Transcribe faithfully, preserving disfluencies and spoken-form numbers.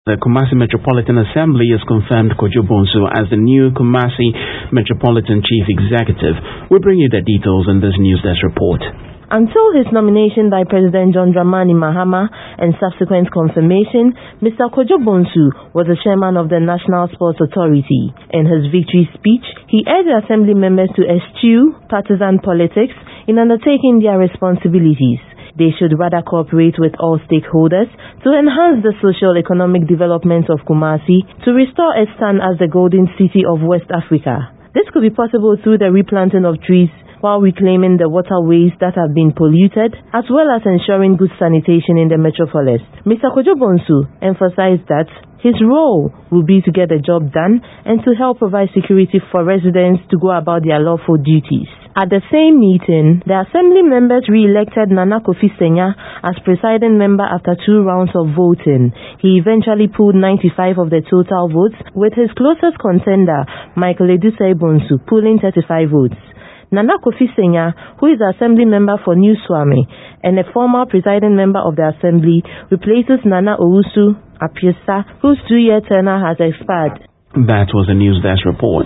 The Kumasi Metropolitan Assembly has confirmed Kojo Bonsu as the new Kumasi Metropolitan Chief Executive. We'll bring you the details in this news desk report. Until his nomination by President John Dramani Mahama and subsequent confirmation, Mister Kojo Bonsu was the chairman of the National Sports Authority. In his victory speech, he urged Assembly members to eschew partisan politics in undertaking their responsibilities. They should rather cooperate with all stakeholders to enhance the socio-economic development of Kumasi to restore its stand as the golden city of West Africa. This could be possible through the replanting of trees while reclaiming the waterways that have been polluted, as well as ensuring good sanitation in the metropolis. Mister Kojo Bonsu emphasized that his role will be to get the job done and to help provide security for residents to go about their lawful duties. At the same meeting, the Assembly members re-elected Nana Kofi Senya as presiding member after two rounds of voting. He eventually pulled ninety-five of the total votes, with his closest contender, Michael Edusei Bonsu, pulling thirty-five votes. Nana Kofi Senya, who is the Assembly member for New Swami and a former presiding member of the Assembly, replaces Nana Owusu Apiesa, whose two-year tenure has expired. That was a news desk report.